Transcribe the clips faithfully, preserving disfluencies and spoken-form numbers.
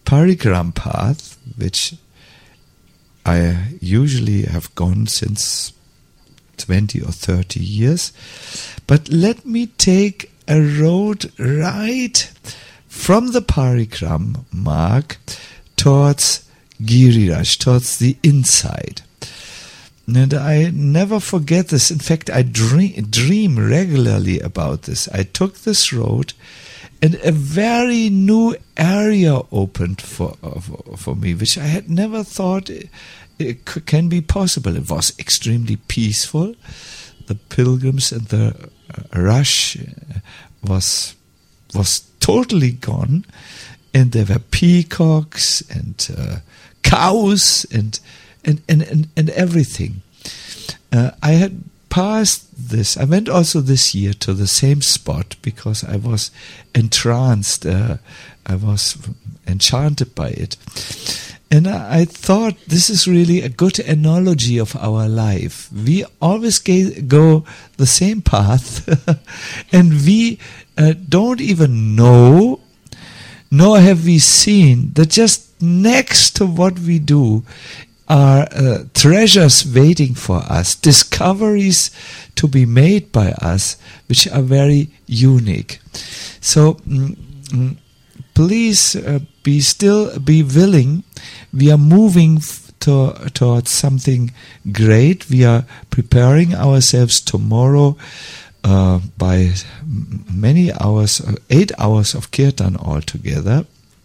Parikram path, which I usually have gone since twenty or thirty years. But let me take a road right from the Parikram mark towards Giriraj, towards the inside. And I never forget this. In fact, I dream, dream regularly about this. I took this road, and a very new area opened for for, for me, which I had never thought it, it c- can be possible. It was extremely peaceful. The pilgrims and the uh, rush was was totally gone, and there were peacocks and uh, cows and and and and, and everything. Uh, I had passed this. I went also this year to the same spot because I was entranced. Uh, I was enchanted by it. And I, I thought this is really a good analogy of our life. We always ga- go the same path and we uh, don't even know, nor have we seen that just next to what we do are uh, treasures waiting for us, discoveries to be made by us, which are very unique. So mm, mm, please uh, be still, be willing. We are moving f- to, towards something great. We are preparing ourselves tomorrow uh, by m- many hours, uh, eight hours of kirtan altogether.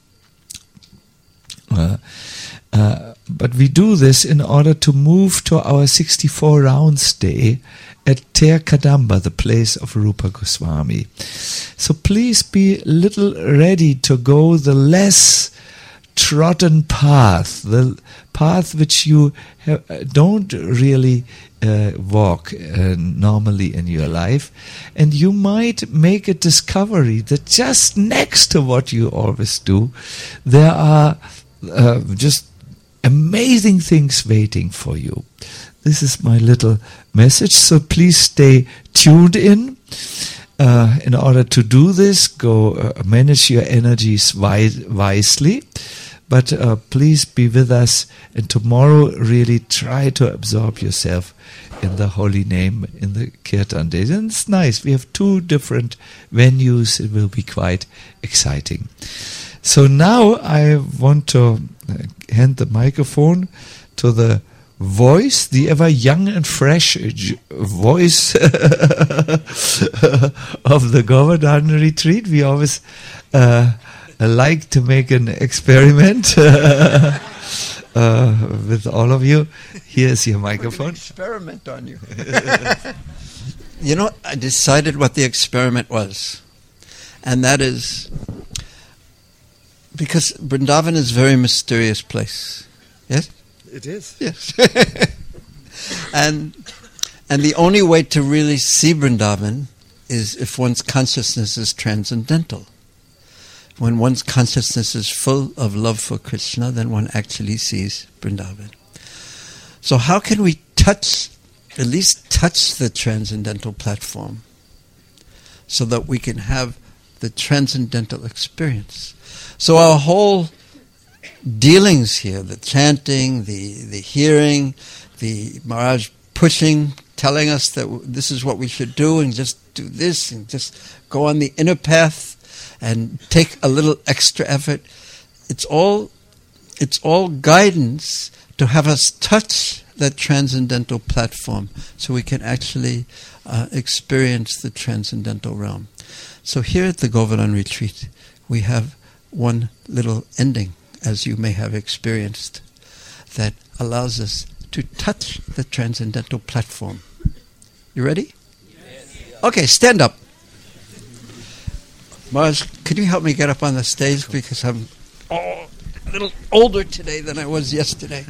Uh, uh, But we do this in order to move to our sixty-four rounds day at Ter Kadamba, the place of Rupa Goswami. So please be a little ready to go the less trodden path, the path which you have, don't really uh, walk uh, normally in your life. And you might make a discovery that just next to what you always do, there are uh, just amazing things waiting for you. This is my little message, so please stay tuned in. Uh, in order to do this, go uh, manage your energies wise, wisely, but uh, please be with us, and tomorrow really try to absorb yourself in the holy name in the Kirtan days. And it's nice, we have two different venues, it will be quite exciting. So now I want to hand the microphone to the voice, the ever young and fresh j- voice of the Govardhan retreat. We always uh, like to make an experiment uh, with all of you. Here's your microphone. Experiment on you. You know, I decided what the experiment was, and that is because Vrindavan is a very mysterious place. Yes? It is. Yes. and and the only way to really see Vrindavan is if one's consciousness is transcendental. When one's consciousness is full of love for Krishna, then one actually sees Vrindavan. So how can we touch, at least touch the transcendental platform so that we can have the transcendental experience? So our whole dealings here, the chanting, the, the hearing, the Maharaj pushing, telling us that w- this is what we should do, and just do this, and just go on the inner path, and take a little extra effort. It's all, it's all guidance to have us touch that transcendental platform, so we can actually uh, experience the transcendental realm. So here at the Govardhan Retreat, we have one little ending, as you may have experienced, that allows us to touch the transcendental platform. You ready? Yes. Okay, stand up. Mars, could you help me get up on the stage, because I'm oh, a little older today than I was yesterday.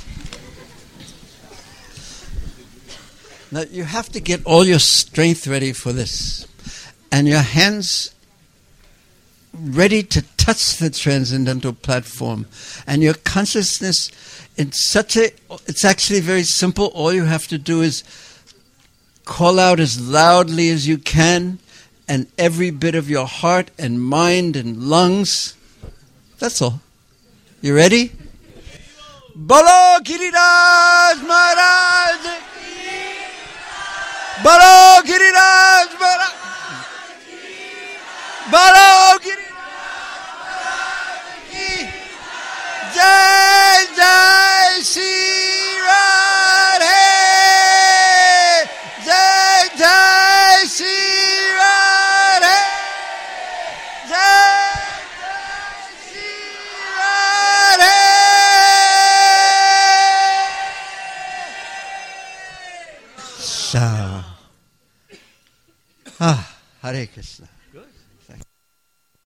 Now you have to get all your strength ready for this, and your hands ready to touch the transcendental platform, and your consciousness in such a, it's actually very simple. All you have to do is call out as loudly as you can, and every bit of your heart and mind and lungs, that's all. You ready? Bolo Giriraj Maharaj ki! Bolo Giriraj Maharaj! Bolo Giriraj Maharaj ki! Jai Jai Shri Radhe! Jai Jai Shri Radhe! Jai Jai Shri Radhe! So, ah, Hare Krishna.